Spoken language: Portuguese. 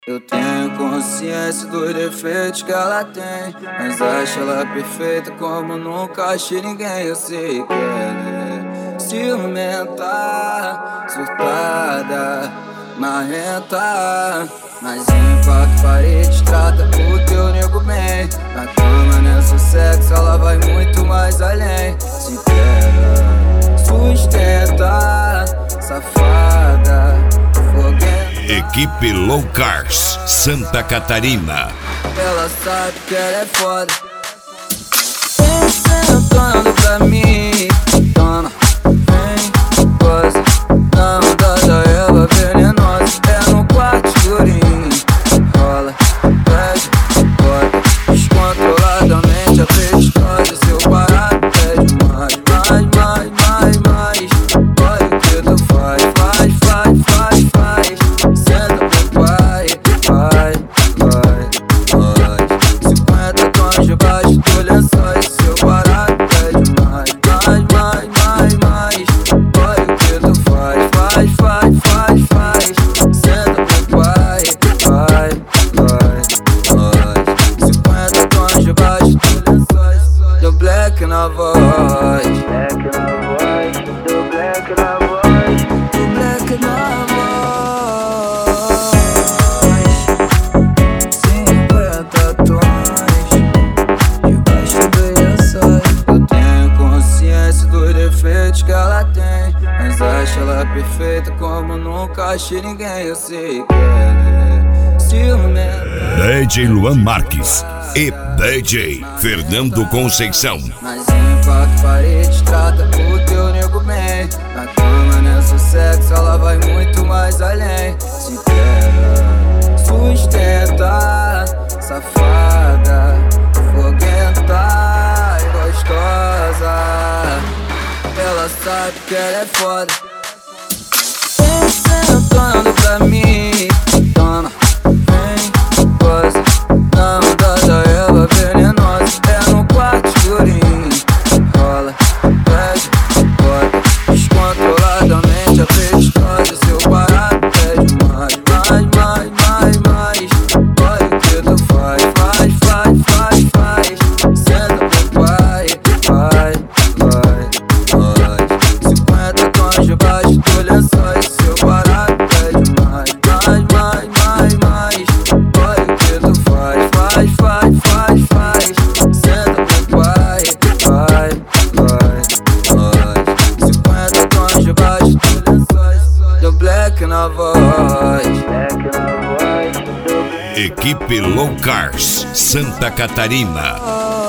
Eu tenho consciência dos defeitos que ela tem, mas acho ela perfeita como nunca achei ninguém. Eu sei que ela é ciumenta, surtada, marrenta, mas em quatro paredes trata o teu nego bem. Na cama, nessa sexo, ela vai muito mais além. Se pega, sustenta, safada, foguenta. Equipe Low Cars, Santa Catarina. Ela sabe que ela é foda. Vem sentando pra mim, toma, vem, goza. Na onda da erva venenosa, é no quarto escurinho. Rola, pede, bota, descontroladamente apetitosa. Seu barato pede mais, mais, mais, mais, mais. Olha o que tu faz, faz, faz, faz, faz. Senta pro pai, vai, vai, vai. 50 tons debaixo do lençóis. Seu barato pede mais, mais, mais, mais, mais. Olha o que tu faz, faz, faz, faz, faz. Senta pro pai, vai, vai, vai. 50 tons debaixo do lençóis. Deu black na voz, black na voz, deu black na voz, deu black na voz. 50 tons debaixo do lençóis. Eu tenho consciência dos defeitos que ela tem, mas acho ela perfeita como nunca achei ninguém. Eu sei que ela é ciumenta, DJ Luan Marques e DJ Fernando Conceição. mas em quatro paredes trata o teu nego bem. Na cama, nessa sexo, ela vai muito mais além. Se pega, sustenta, safada, foguenta e gostosa. Ela sabe que ela é foda. Vem sentando pra mim, toma, vem, goza. Na onda da erva venenosa, é no quarto escurinho. Rola, pede, bota, descontroladamente apetitosa. Seu barato pede mais, mais, mais, mais, mais. Olha o que tu faz, faz, faz, faz, faz. Senta pro pai, vai, vai, vai. 50 tons debaixo do lençóis. Seu barato pede mais, mais, mais, mais, mais. Olha o que tu faz, faz, faz, faz, faz. Senta pro pai, vai, vai, vai. 50 tons debaixo do lençóis. Deu black na voz, black na voz, deu black. Equipe Low Cars, Santa Catarina.